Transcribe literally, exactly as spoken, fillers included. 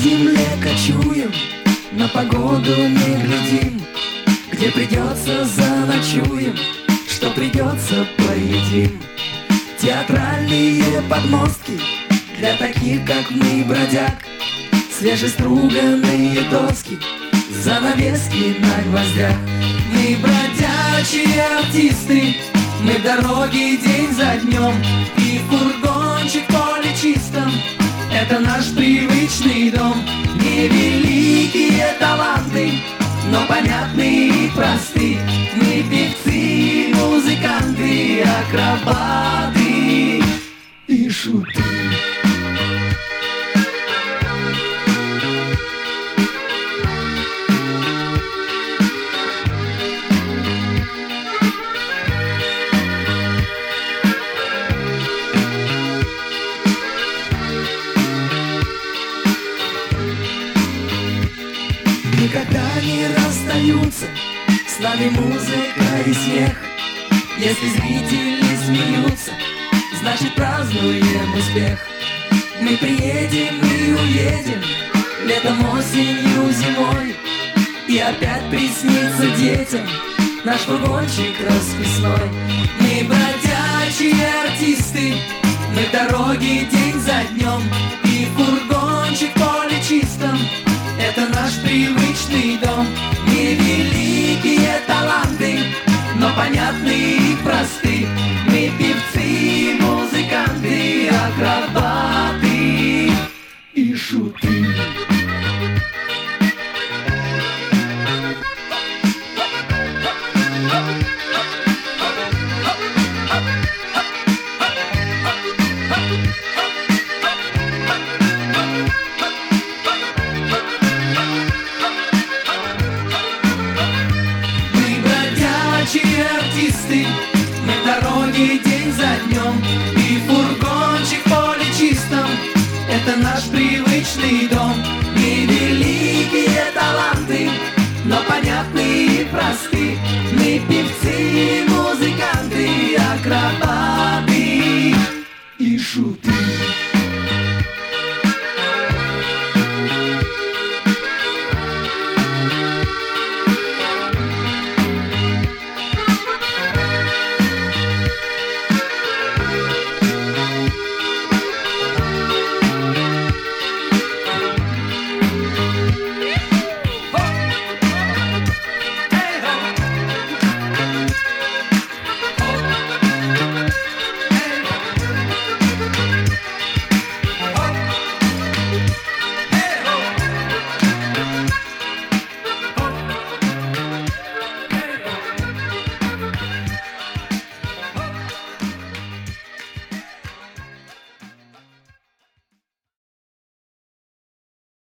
земле кочуем, на погоду не глядим. Где придется, заночуем, что придется, поедим. Театральные подмостки для таких, как мы, бродяг. Свежеструганные доски, занавески на гвоздях. Мы бродячие артисты, мы в дороге день за днем. И фургончик в поле чистом — это наш привычный дом. Невеликие таланты, но понятны и просты. Мы певцы, музыканты, акробаты и шуты. Никогда не расстаются с нами музыка и смех. Если зрители смеются, значит празднуем успех. Мы приедем и уедем, летом, осенью, зимой, и опять приснится детям наш фургончик расписной. Мы бродячие артисты, мы в дороге день за днем. И фургончик в поле чистом — это наш привычный дом. Невеликие таланты, но понятны и просты. Мы певцы, музыканты, акробаты и шуты. Артисты, мы в дороге день за днем. И фургончик в поле чистом — это наш привычный дом. Невеликие таланты, но понятны и просты. Мы певцы, музыканты, акробаты.